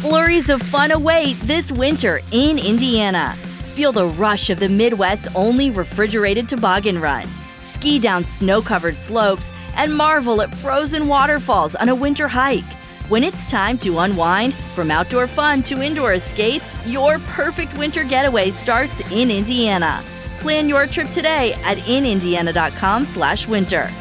Flurries of fun await this winter in Indiana. Feel the rush of the Midwest's only refrigerated toboggan run. Ski down snow-covered slopes and marvel at frozen waterfalls on a winter hike. When it's time to unwind, from outdoor fun to indoor escapes, your perfect winter getaway starts in Indiana. Plan your trip today at inindiana.com/winter.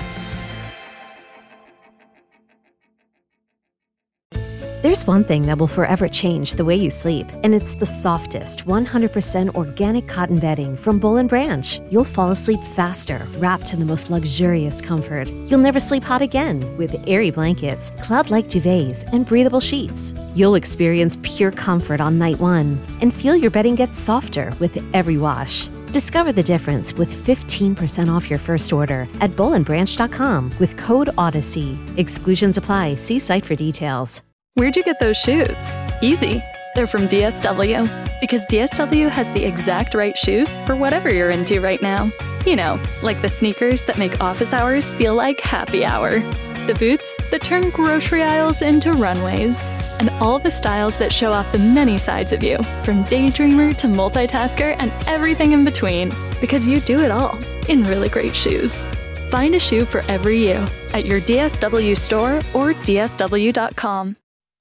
There's one thing that will forever change the way you sleep, and it's the softest, 100% organic cotton bedding from Boll & Branch. You'll fall asleep faster, wrapped in the most luxurious comfort. You'll never sleep hot again with airy blankets, cloud-like duvets, and breathable sheets. You'll experience pure comfort on night one and feel your bedding gets softer with every wash. Discover the difference with 15% off your first order at bollandbranch.com with code Odyssey. Exclusions apply. See site for details. Where'd you get those shoes? Easy. They're from DSW. Because DSW has the exact right shoes for whatever you're into right now. You know, like the sneakers that make office hours feel like happy hour. The boots that turn grocery aisles into runways. And all the styles that show off the many sides of you, from daydreamer to multitasker and everything in between. Because you do it all in really great shoes. Find a shoe for every you at your DSW store or DSW.com.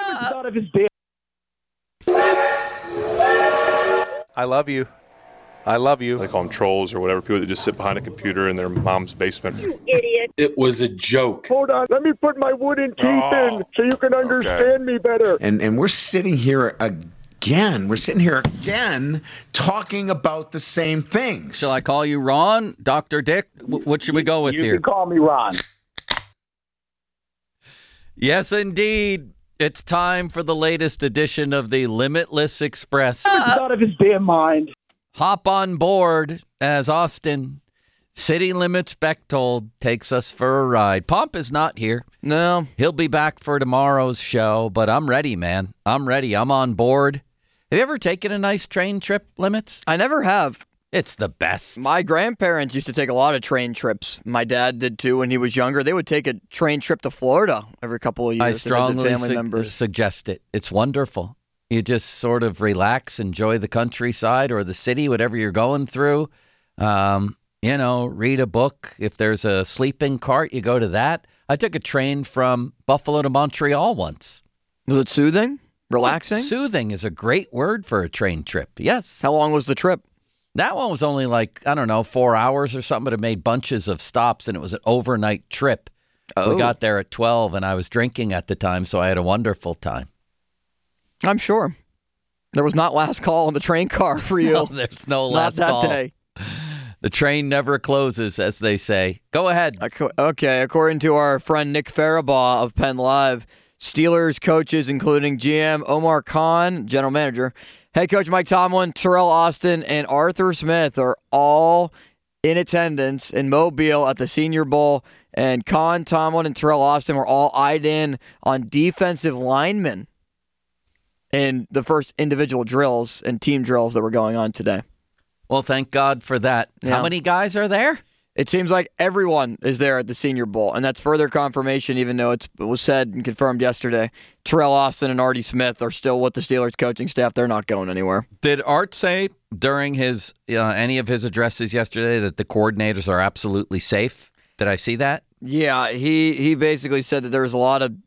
I love you. I love you. They call them trolls or whatever, people that just sit behind a computer in their mom's basement. You idiot. It was a joke. Hold on. Let me put my wooden teeth in so you can understand me better. And we're sitting here again. We're sitting here again talking about the same things. Shall I call you Ron? Dr. Dick? What should we go with here? You can call me Ron. Yes, indeed. It's time for the latest edition of the Limitless Express. He's out of his damn mind. Hop on board as Austin, City Limits Bechtold, takes us for a ride. Pomp is not here. No. He'll be back for tomorrow's show, but I'm ready, man. I'm ready. I'm on board. Have you ever taken a nice train trip, Limits? I never have. It's the best. My grandparents used to take a lot of train trips. My dad did too when he was younger. They would take a train trip to Florida every couple of years I to strongly visit family members. suggest it. It's wonderful. You just sort of relax, enjoy the countryside or the city, whatever you're going through. Read a book. If there's a sleeping cart, you go to that. I took a train from Buffalo to Montreal once. Was it soothing? Relaxing? Soothing is a great word for a train trip. Yes. How long was the trip? That one was only 4 hours or something, but it made bunches of stops, and it was an overnight trip. Oh. We got there at 12, and I was drinking at the time, so I had a wonderful time. I'm sure. There was not last call on the train car for you. No, there's no last call. Not that day. The train never closes, as they say. Go ahead. Okay, according to our friend Nick Farabaugh of Penn Live, Steelers coaches, including GM Omar Khan, general manager, head coach Mike Tomlin, Terrell Austin, and Arthur Smith are all in attendance in Mobile at the Senior Bowl. And Khan, Tomlin, and Terrell Austin were all eyed in on defensive linemen in the first individual drills and team drills that were going on today. Well, thank God for that. Yeah. How many guys are there? It seems like everyone is there at the Senior Bowl, and that's further confirmation, even though it was said and confirmed yesterday. Terrell Austin and Artie Smith are still with the Steelers coaching staff. They're not going anywhere. Did Art say during his any of his addresses yesterday that the coordinators are absolutely safe? Did I see that? Yeah, he basically said that there's a lot of,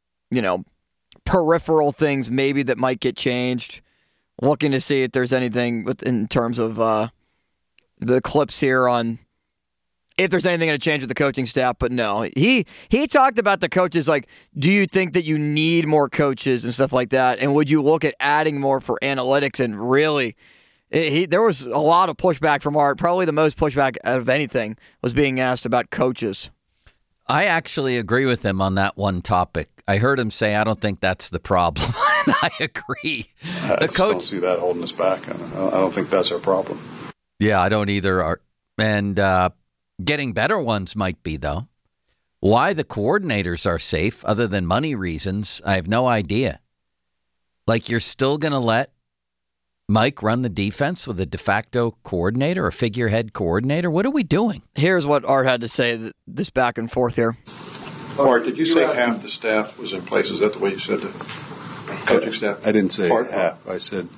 peripheral things maybe that might get changed. Looking to see if there's anything in terms of the clips here on if there's anything going to change with the coaching staff, but no. He talked about the coaches, like, do you think that you need more coaches and stuff like that? And would you look at adding more for analytics? And really, there was a lot of pushback from Art. Probably the most pushback out of anything was being asked about coaches. I actually agree with him on that one topic. I heard him say, I don't think that's the problem. And I agree. I don't see that holding us back. I don't think that's our problem. Yeah, I don't either, Art. And getting better ones might be, though. Why the coordinators are safe, other than money reasons, I have no idea. Like, you're still going to let Mike run the defense with a de facto coordinator, a figurehead coordinator? What are we doing? Here's what Art had to say, this back and forth here. Art, did you say half the staff was in place? Is that the way you said it? Coaching staff? I didn't say half. I said,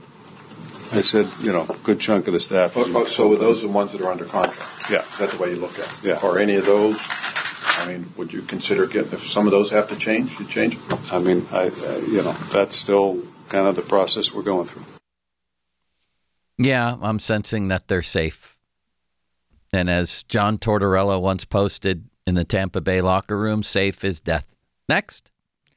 good chunk of the staff. So those are the ones that are under contract? Yeah. Is that the way you look at it? Yeah. Or any of those? I mean, would you consider if some of those have to change, you change them? I mean, that's still kind of the process we're going through. Yeah, I'm sensing that they're safe. And as John Tortorella once posted in the Tampa Bay locker room, safe is death. Next.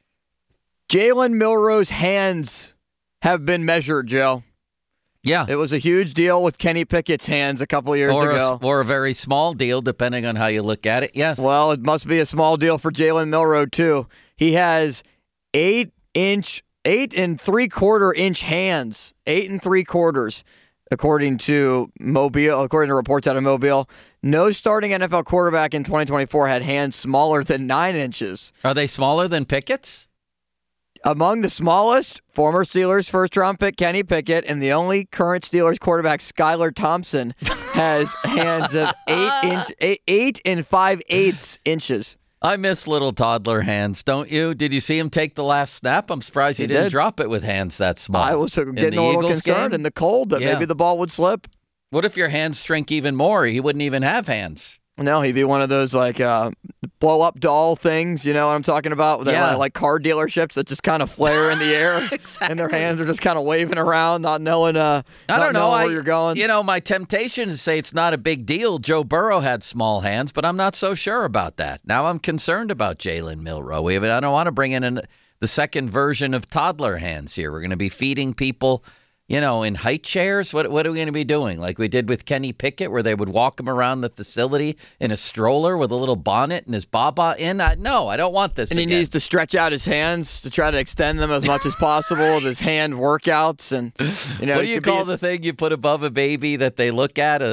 Jalen Milroe's hands have been measured, Joe. Yeah. It was a huge deal with Kenny Pickett's hands a couple years ago. Or a very small deal, depending on how you look at it, yes. Well, it must be a small deal for Jalen Milroe, too. He has 8 and 3/4 inch hands. 8 and 3/4, according to reports out of Mobile. No starting NFL quarterback in 2024 had hands smaller than 9 inches. Are they smaller than Pickett's? Among the smallest, former Steelers first-round pick Kenny Pickett, and the only current Steelers quarterback, Skylar Thompson, has hands of 8 and 5/8 inches. I miss little toddler hands, don't you? Did you see him take the last snap? I'm surprised he didn't drop it with hands that small. I was getting a little concerned in the cold that maybe the ball would slip. What if your hands shrink even more? He wouldn't even have hands. No, he'd be one of those blow-up doll things, you know what I'm talking about? Like car dealerships that just kind of flare in the air. Exactly. And their hands are just kind of waving around, not knowing where you're going. You know, my temptation is to say it's not a big deal. Joe Burrow had small hands, but I'm not so sure about that. Now I'm concerned about Jalen Milroe. I don't want to bring in the second version of toddler hands here. We're going to be feeding people, in height chairs. What are we going to be doing? Like we did with Kenny Pickett, where they would walk him around the facility in a stroller with a little bonnet and his baba in? No, I don't want this. And he needs to stretch out his hands to try to extend them as much as possible with his hand workouts. And what do you call the thing you put above a baby that they look at?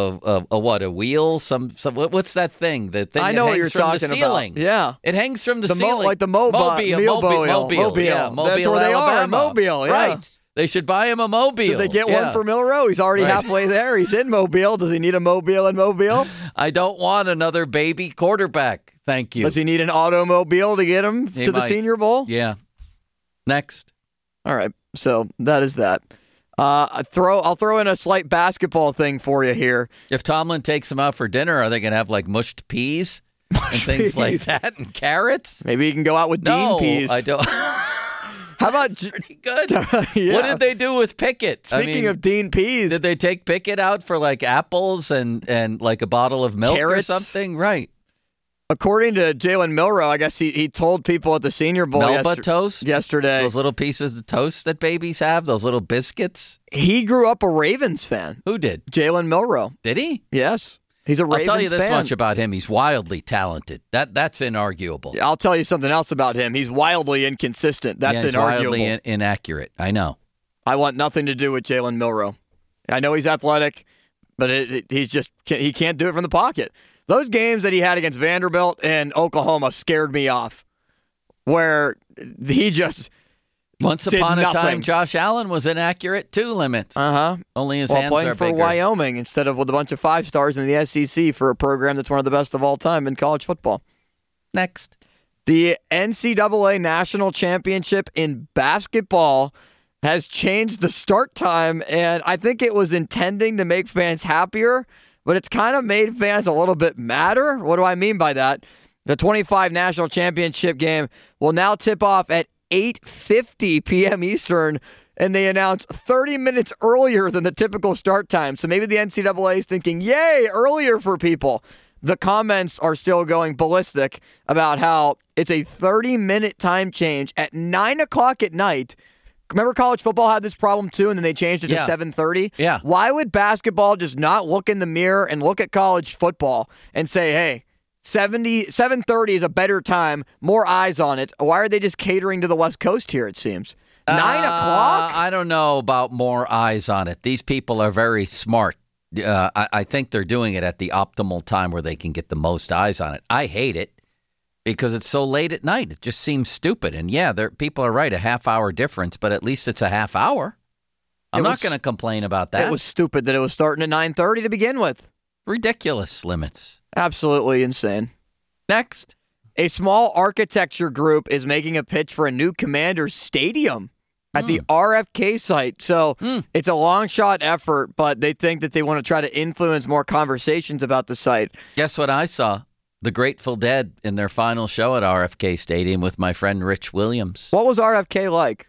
A wheel? What's that thing? The thing I know that what you're hangs from talking the ceiling. about. Yeah, it hangs from the ceiling, like the Mobile. Yeah, Mobile. That's where they are in Mobile. Yeah. Right. They should buy him a Mobile. Should they get one for Milroe? He's already halfway there. He's in Mobile. Does he need a Mobile in Mobile? I don't want another baby quarterback. Thank you. Does he need an automobile to get him to the Senior Bowl? Yeah. Next. All right. So that is that. I'll throw in a slight basketball thing for you here. If Tomlin takes him out for dinner, are they going to have like mushed peas and things like that and carrots? Maybe he can go out with Dean peas. I don't. How about That's pretty good? Yeah. What did they do with Pickett? Speaking of Dean peas, did they take Pickett out for like apples and like a bottle of milk carrots? Or something? Right. According to Jalen Milroe, I guess he told people at the Senior Bowl toast yesterday. Those little pieces of toast that babies have, those little biscuits. He grew up a Ravens fan. Who did? Jalen Milroe. Did he? Yes. He's a Ravens fan. I'll tell you this much about him. He's wildly talented. That's inarguable. I'll tell you something else about him. He's wildly inconsistent. That's he's inarguable. Wildly inaccurate. I know. I want nothing to do with Jalen Milroe. I know he's athletic, but he can't do it from the pocket. Those games that he had against Vanderbilt and Oklahoma scared me off, where he just Once upon a time, Josh Allen was inaccurate too, Limits. Only his hands playing are for bigger. Wyoming instead of with a bunch of 5 stars in the SEC for a program that's one of the best of all time in college football. Next. The NCAA National Championship in basketball has changed the start time, and I think it was intending to make fans happier, but it's kind of made fans a little bit madder. What do I mean by that? The 25 National Championship game will now tip off at 8:50 p.m. Eastern, and they announced 30 minutes earlier than the typical start time. So maybe the NCAA is thinking, yay, earlier for people. The comments are still going ballistic about how it's a 30-minute time change at 9 o'clock at night. Remember college football had this problem too, and then they changed it to 7:30? Yeah. Why would basketball just not look in the mirror and look at college football and say, hey, 7:30 is a better time, more eyes on it. Why are they just catering to the West Coast here, it seems? 9 o'clock? I don't know about more eyes on it. These people are very smart. I think they're doing it at the optimal time where they can get the most eyes on it. I hate it because it's so late at night. It just seems stupid. And yeah, people are right, a half-hour difference, but at least it's a half hour. I'm not going to complain about that. It was stupid that it was starting at 9:30 to begin with. Ridiculous Limits. Absolutely insane. Next. A small architecture group is making a pitch for a new Commanders stadium. at the RFK site. So it's a long shot effort, but they think that they want to try to influence more conversations about the site. Guess what I saw? The Grateful Dead in their final show at RFK Stadium with my friend Rich Williams. What was RFK like?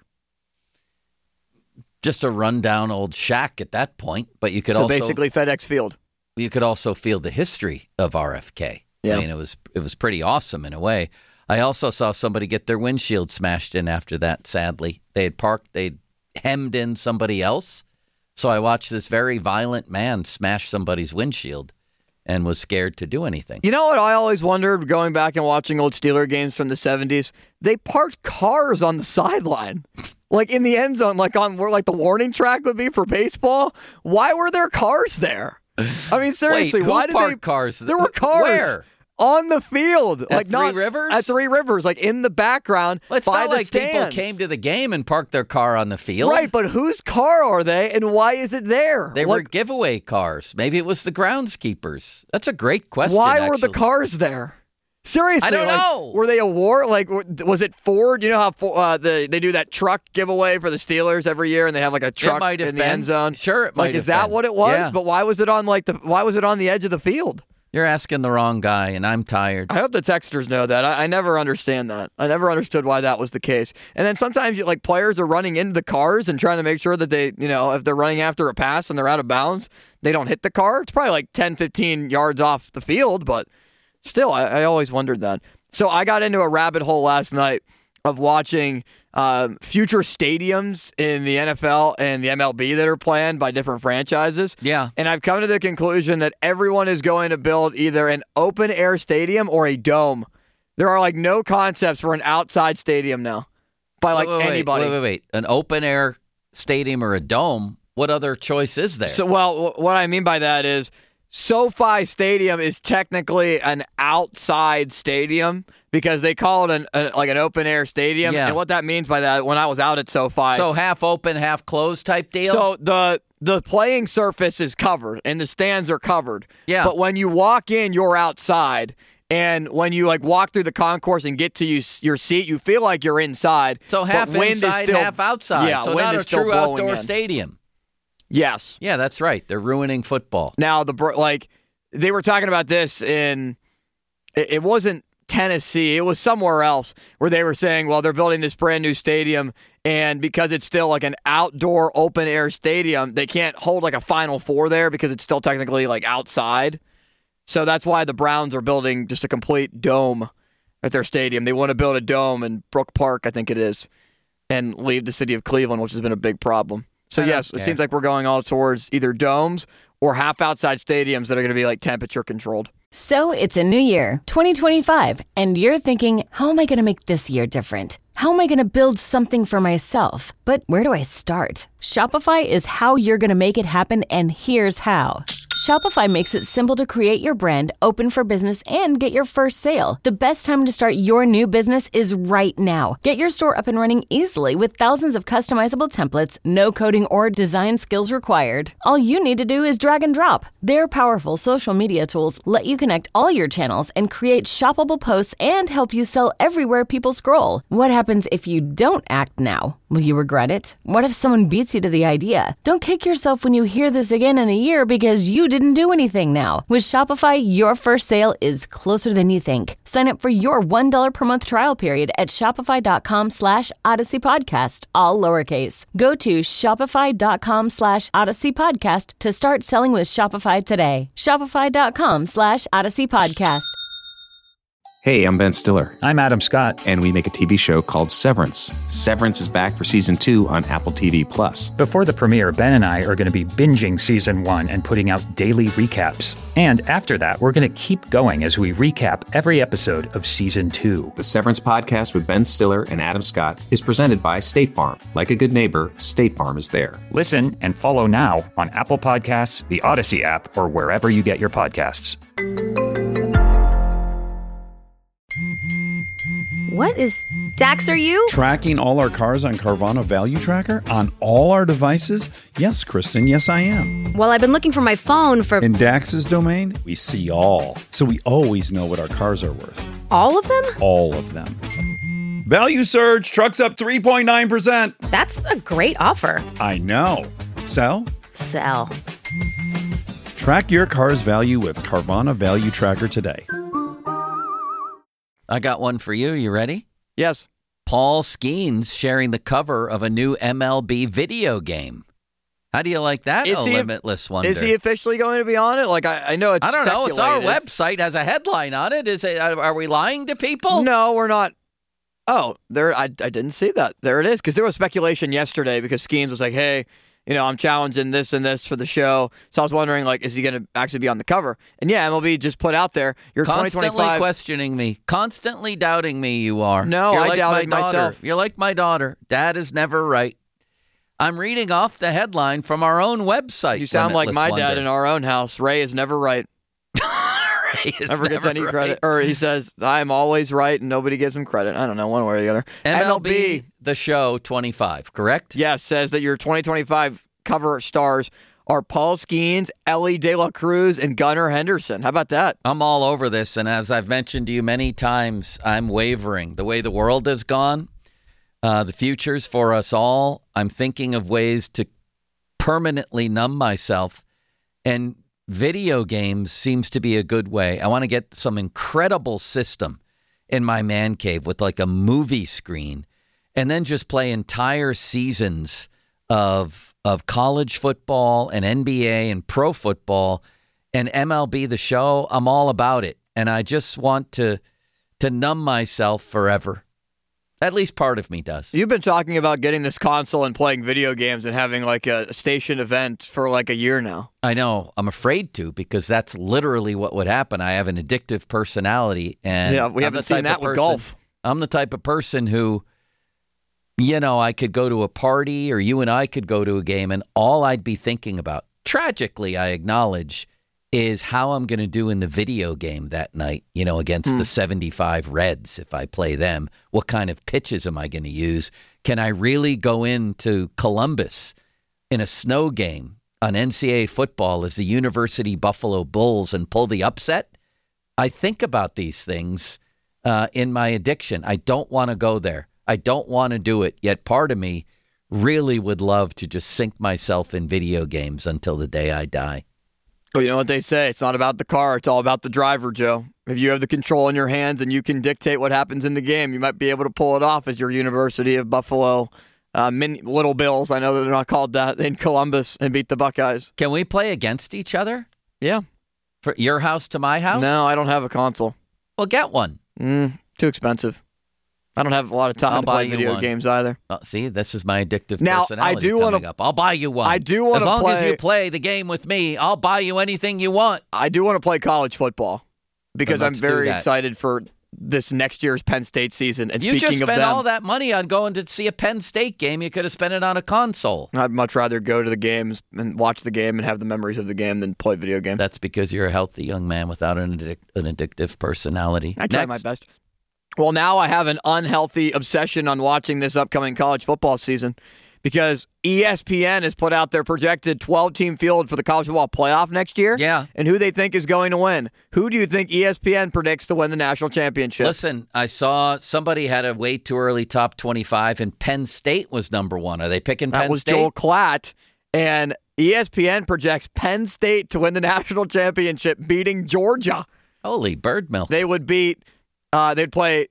Just a rundown old shack at that point, but you could so also basically FedEx Field. You could also feel the history of RFK. Yeah. I mean, it was pretty awesome in a way. I also saw somebody get their windshield smashed in after that, sadly. They'd hemmed in somebody else. So I watched this very violent man smash somebody's windshield and was scared to do anything. You know what I always wondered, going back and watching old Steeler games from the 70s? They parked cars on the sideline. Like in the end zone, like on where like the warning track would be for baseball. Why were there cars there? I mean, seriously, Wait, why did parked cars? There were cars. Where? On the field. At Three Rivers? At Three Rivers, like in the background. Well, it's by not the like stands. people came to the game and parked their car on the field. Right, but whose car are they and why is it there? They were giveaway cars. Maybe it was the groundskeepers. That's a great question. Why were the cars there? Seriously, I don't know. Were they a war? Like, was it Ford? You know how they do that truck giveaway for the Steelers every year, and they have like a truck in the end zone. Sure, it might like have is that been. what it was? Yeah. But why was it on why was it on the edge of the field? You're asking the wrong guy, and I'm tired. I hope the texters know that. I never understand that. I never understood why that was the case. And then sometimes players are running into the cars and trying to make sure that they, if they're running after a pass and they're out of bounds, they don't hit the car. It's probably like 10, 15 yards off the field, but still, I always wondered that. So I got into a rabbit hole last night of watching future stadiums in the NFL and the MLB that are planned by different franchises. Yeah. And I've come to the conclusion that everyone is going to build either an open-air stadium or a dome. There are no concepts for an outside stadium now by anybody. Wait. An open-air stadium or a dome? What other choice is there? So, what I mean by that is SoFi Stadium is technically an outside stadium because they call it an open-air stadium. Yeah. And what that means by that, when I was out at SoFi. So half open, half closed type deal? So the playing surface is covered and the stands are covered. Yeah. But when you walk in, you're outside. And when you walk through the concourse and get to your seat, you feel like you're inside. So half inside, half outside. Yeah, so wind not is a still true blowing outdoor in. stadium. Yes. Yeah, that's right. They're ruining football. Now, they were talking about this it wasn't Tennessee. It was somewhere else where they were saying, well, they're building this brand new stadium, and because it's still an outdoor open air stadium, they can't hold a Final Four there because it's still technically outside. So that's why the Browns are building just a complete dome at their stadium. They want to build a dome in Brook Park, I think it is, and leave the city of Cleveland, which has been a big problem. So yes, it seems like we're going all towards either domes or half outside stadiums that are going to be temperature controlled. So it's a new year, 2025, and you're thinking, how am I going to make this year different? How am I going to build something for myself? But where do I start? Shopify is how you're going to make it happen, and here's how. Shopify makes it simple to create your brand, open for business, and get your first sale. The best time to start your new business is right now. Get your store up and running easily with thousands of customizable templates, no coding or design skills required. All you need to do is drag and drop. Their powerful social media tools let you connect all your channels and create shoppable posts and help you sell everywhere people scroll. What happens if you don't act now? Will you regret it? What if someone beats you to the idea? Don't kick yourself when you hear this again in a year because you didn't do anything now. With Shopify, your first sale is closer than you think. Sign up for your $1 per month trial period at shopify.com/Odyssey Podcast, all lowercase. Go to shopify.com/Odyssey Podcast to start selling with Shopify today. Shopify.com/Odyssey Podcast. Hey, I'm Ben Stiller. I'm Adam Scott. And we make a TV show called Severance. Severance is back for season 2 on Apple TV+. Before the premiere, Ben and I are going to be binging season 1 and putting out daily recaps. And after that, we're going to keep going as we recap every episode of season 2. The Severance podcast with Ben Stiller and Adam Scott is presented by State Farm. Like a good neighbor, State Farm is there. Listen and follow now on Apple Podcasts, the Odyssey app, or wherever you get your podcasts. What is... Dax, are you? Tracking all our cars on Carvana Value Tracker on all our devices? Yes, Kristen, yes I am. Well, I've been looking for my phone for... In Dax's domain, we see all. So we always know what our cars are worth. All of them? All of them. Value surge. Trucks up 3.9%. That's a great offer. I know. Sell? Sell. Track your car's value with Carvana Value Tracker today. I got one for you. You ready? Yes. Paul Skeens sharing the cover of a new MLB video game. How do you like that? Limitless Wonder. Is he officially going to be on it? Like I know it's. I don't know. It's our speculated. website has a headline on it. Is it? Are we lying to people? No, we're not. Oh, there. I didn't see that. There it is. Because there was speculation yesterday because Skeens was like, "Hey, I'm challenging this and this for the show." So I was wondering, like, is he going to actually be on the cover? And yeah, MLB just put out there. You're constantly 2025. questioning me, constantly doubting me. You are. No, You're I like doubted my daughter. myself. You're like my daughter. Dad is never right. I'm reading off the headline from our own website. You sound like Limitless my dad Wonder. in our own house. Ray is never right. Ray is Never gets any right. credit. Or he says, I'm always right and nobody gives him credit. I don't know, one way or the other. MLB The Show 25, correct? Yes, says that your 2025 cover stars are Paul Skeens, Ellie De La Cruz, and Gunnar Henderson. How about that? I'm all over this, and as I've mentioned to you many times, I'm wavering. The way the world has gone, the future's for us all. I'm thinking of ways to permanently numb myself, and video games seems to be a good way. I want to get some incredible system in my man cave with like a movie screen, and then just play entire seasons of college football and NBA and pro football and MLB The Show. I'm all about it, and I just want to numb myself forever. At least part of me does. You've been talking about getting this console and playing video games and having like a station event for like a year now. I know. I'm afraid to, because that's literally what would happen. I have an addictive personality. And yeah, we haven't seen that with golf. I'm the type of person who, I could go to a party or you and I could go to a game and all I'd be thinking about, tragically, I acknowledge, is how I'm going to do in the video game that night, against the 75 Reds if I play them. What kind of pitches am I going to use? Can I really go into Columbus in a snow game on NCAA football as the University Buffalo Bulls and pull the upset? I think about these things in my addiction. I don't want to go there. I don't want to do it. Yet part of me really would love to just sink myself in video games until the day I die. Well, you know what they say. It's not about the car. It's all about the driver, Joe. If you have the control in your hands and you can dictate what happens in the game, you might be able to pull it off as your University of Buffalo Little Bills. I know that they're not called that in Columbus, and beat the Buckeyes. Can we play against each other? Yeah. For your house to my house? No, I don't have a console. Well, get one. Too expensive. I don't have a lot of time to play video games either. See, this is my addictive now, personality I do coming up. I'll buy you one. I do want to play. As long as you play the game with me, I'll buy you anything you want. I do want to play college football because I'm very excited for this next year's Penn State season. And you speaking just of spent them, all that money on going to see a Penn State game. You could have spent it on a console. I'd much rather go to the games and watch the game and have the memories of the game than play video games. That's because you're a healthy young man without an addictive personality. I try my best. Well, now I have an unhealthy obsession on watching this upcoming college football season because ESPN has put out their projected 12-team field for the college football playoff next year. Yeah. And who they think is going to win. Who do you think ESPN predicts to win the national championship? Listen, I saw somebody had a way too early top 25, and Penn State was number one. Are they picking Penn State? That was Joel Klatt. And ESPN projects Penn State to win the national championship, beating Georgia. Holy bird milk. They would beat... they'd play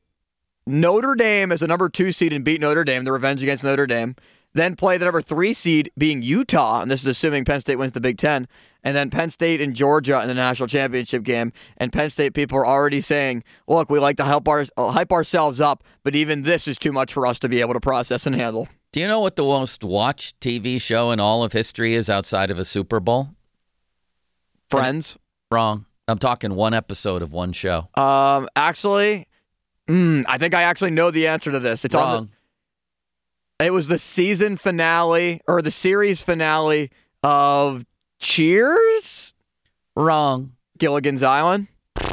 Notre Dame as the number 2 seed and beat Notre Dame, the revenge against Notre Dame. Then play the number 3 seed being Utah, and this is assuming Penn State wins the Big Ten. And then Penn State and Georgia in the national championship game. And Penn State people are already saying, look, we like to hype ourselves up, but even this is too much for us to be able to process and handle. Do you know what the most watched TV show in all of history is outside of a Super Bowl? Friends? Wrong. I'm talking one episode of one show. Actually, I think I actually know the answer to this. It's wrong. It was the season finale or the series finale of Cheers? Wrong. Gilligan's Island?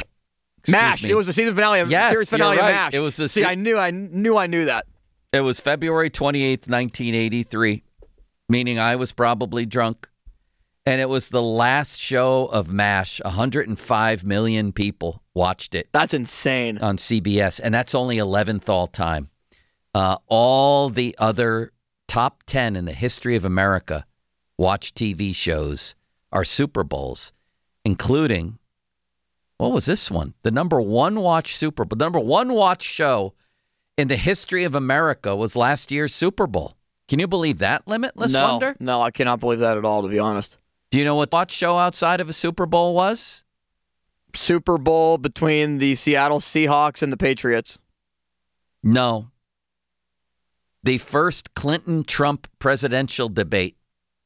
MASH. Me. It was the season finale of series finale you're right. of MASH. It was the I knew that. It was February 28th, 1983, meaning I was probably drunk. And it was the last show of MASH. 105 million people watched it. That's insane. On CBS. And that's only 11th all time. All the other top 10 in the history of America watch TV shows are Super Bowls, including, what was this one? The number one watch Super Bowl, the number one watch show in the history of America was last year's Super Bowl. Can you believe that, Limitless Wonder? No, I cannot believe that at all, to be honest. Do you know what watch show outside of a Super Bowl was? Super Bowl between the Seattle Seahawks and the Patriots. No. The first Clinton-Trump presidential debate.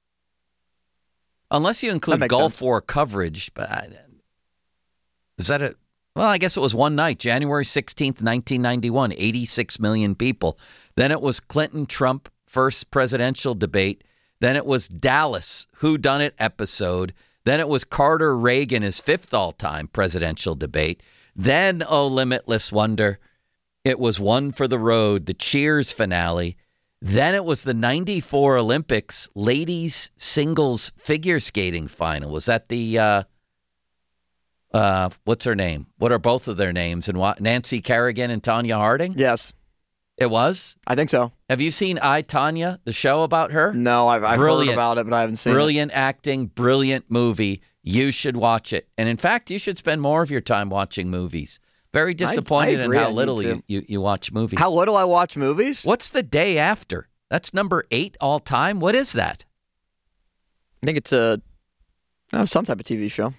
Unless you include Gulf War coverage, but is that it? Well, I guess it was one night, January 16th, 1991, 86 million people. Then it was Clinton-Trump first presidential debate. Then it was Dallas Whodunit episode. Then it was Carter-Reagan, his fifth all-time presidential debate. Then, oh, Limitless Wonder, it was One for the Road, the Cheers finale. Then it was the 94 Olympics ladies singles figure skating final. Was that the, what's her name? What are both of their names? And Nancy Kerrigan and Tonya Harding? Yes. It was? I think so. Have you seen I, Tonya, the show about her? No, I've heard about it, but I haven't seen it. Brilliant acting, brilliant movie. You should watch it. And in fact, you should spend more of your time watching movies. Very disappointed in how little you watch movies. How little I watch movies? What's The Day After? That's number 8 all time. What is that? I think it's some type of TV show.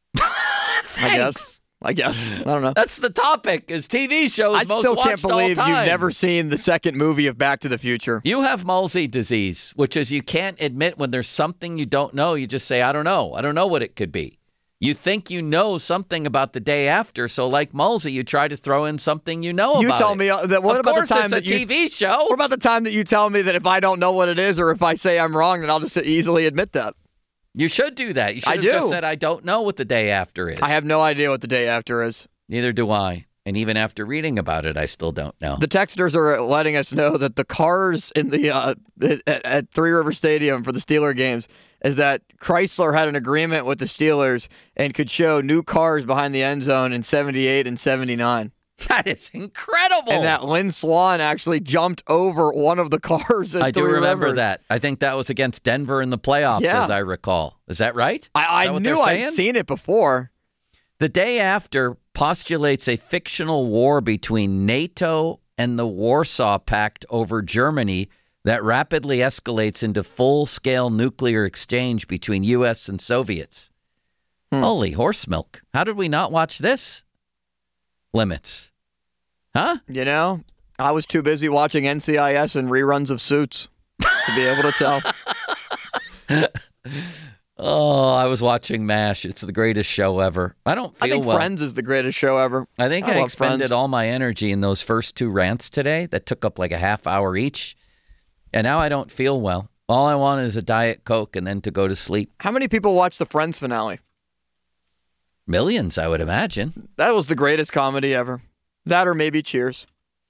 I guess. I don't know. That's the topic, is TV shows most watched all time. I still can't believe you've never seen the second movie of Back to the Future. You have Mulsey disease, which is you can't admit when there's something you don't know. You just say, I don't know. I don't know what it could be. You think you know something about The Day After, so like Mulsey, you try to throw in something you know about. You tell me that. What about the time that TV show? What about the time that you tell me that if I don't know what it is, or if I say I'm wrong, then I'll just easily admit that? You should do that. You should have just said, I don't know what The Day After is. I have no idea what The Day After is. Neither do I. And even after reading about it, I still don't know. The texters are letting us know that the cars in the at Three River Stadium for the Steeler games is that Chrysler had an agreement with the Steelers and could show new cars behind the end zone in 78 and 79. That is incredible. And that Lynn Swann actually jumped over one of the cars at I do Three remember Rivers. that. I think that was against Denver in the playoffs, as I recall. Is that right? I knew I'd seen it before. The Day After postulates a fictional war between NATO and the Warsaw Pact over Germany that rapidly escalates into full-scale nuclear exchange between U.S. and Soviets. Holy horse milk. How did we not watch this? Limits. Huh? You know, I was too busy watching NCIS and reruns of Suits to be able to tell. Oh, I was watching MASH. It's the greatest show ever. I don't feel well. I think Friends is the greatest show ever. I think I expended all my energy in those first 2 rants today that took up like a half hour each. And now I don't feel well. All I want is a Diet Coke and then to go to sleep. How many people watched the Friends finale? Millions, I would imagine. That was the greatest comedy ever. That or maybe Cheers.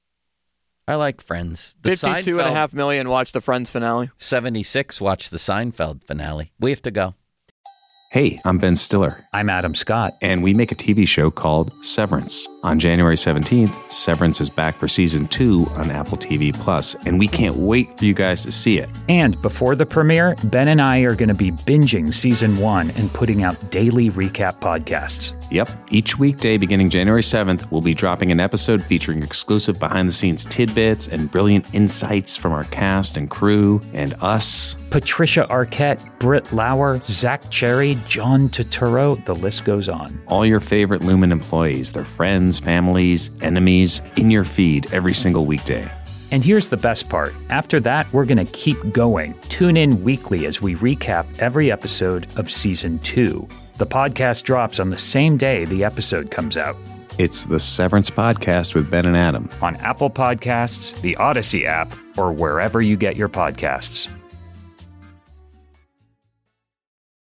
I like Friends. 52.5 million watched the Friends finale. 76 watched the Seinfeld finale. We have to go. Hey, I'm Ben Stiller. I'm Adam Scott. And we make a TV show called Severance. On January 17th, Severance is back for season 2 on Apple TV+, and we can't wait for you guys to see it. And before the premiere, Ben and I are going to be binging season 1 and putting out daily recap podcasts. Yep. Each weekday beginning January 7th, we'll be dropping an episode featuring exclusive behind-the-scenes tidbits and brilliant insights from our cast and crew and us. Patricia Arquette, Britt Lauer, Zach Cherry, John Turturro, the list goes on. All your favorite Lumen employees, their friends, families, enemies, in your feed every single weekday. And here's the best part. After that, we're going to keep going. Tune in weekly as we recap every episode of Season 2. The podcast drops on the same day the episode comes out. It's the Severance Podcast with Ben and Adam. On Apple Podcasts, the Odyssey app, or wherever you get your podcasts.